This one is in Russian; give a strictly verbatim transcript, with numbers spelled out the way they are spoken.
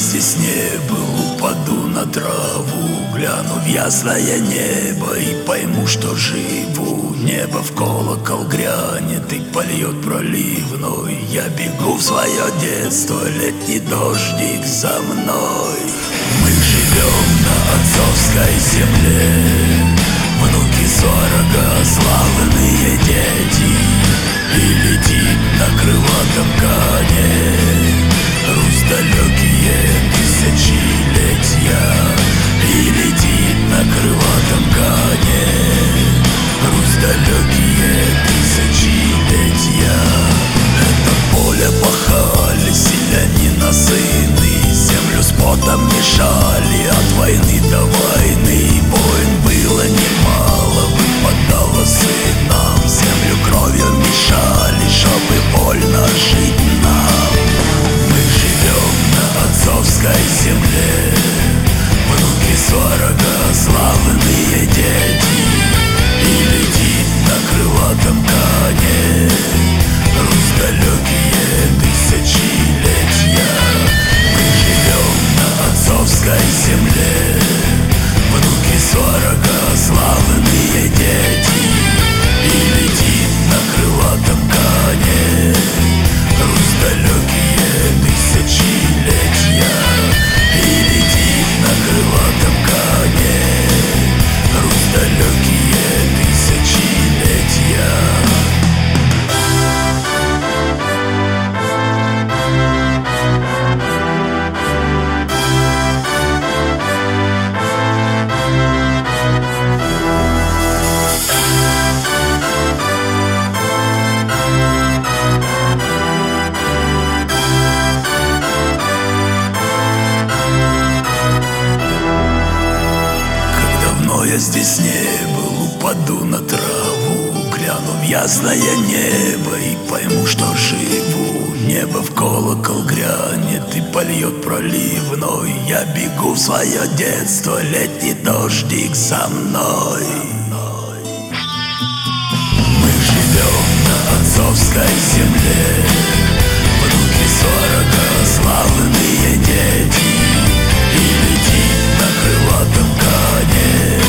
здесь не был, упаду на траву, гляну в ясное небо и пойму, что живу. Небо в колокол грянет и польет проливной. Я бегу в свое детство, летний дождик за мной. Мы живем на отцовской земле, внуки сварога, славные дети. И летит на крылатом коне Русь далекие тысячелетия. И летит на крылатом коне Русь далекие тысячелетия. Это поле пахали селянина сыны, землю с потом мешали от войны до войны. Войн было немало, выпадало сынам, землю кровью мешали, чтобы больно жить нам. Мы живем на отцовской земле, внуки сварога, славные дети. И летит на крылатом коне Русь далекие тысячелетия. Мы живем на отцовской земле, внуки сварога, славные дети. И летит на крылатом коне Русь далекие тысячелетия. И летит на крылатом коне Русь далекие тысячелетия. Я здесь не был, упаду на траву, гляну в ясное небо и пойму, что живу. Небо в колокол грянет и польет проливной. Я бегу в свое детство, летний дождик за мной. Мы живем на отцовской земле, внуки сварога, славные дети. И летит на крылатом коне